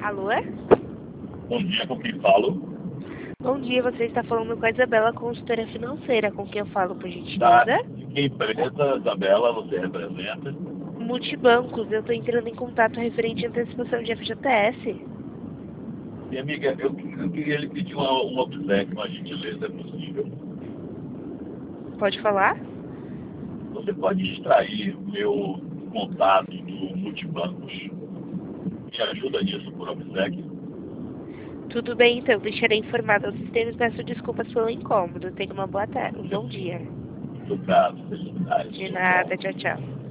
Alô? Bom dia, com quem falo? Bom dia, você está falando com a Isabela, consultora financeira, com quem eu falo, por Da gentileza? que empresa, Isabela, você representa? Multibancos, eu estou entrando em contato referente à antecipação de FGTS. Minha amiga, eu queria lhe pedir uma obséquio, uma gentileza, é possível. Pode falar? Você pode extrair o meu contato do Multibancos? Me ajuda nisso por obséquio? Tudo bem, então, deixarei informado ao sistema e peço desculpas pelo incômodo. Tenha uma boa tarde, um bom dia. Do caso, felicidade. De Tchau, tchau. nada, tchau, tchau.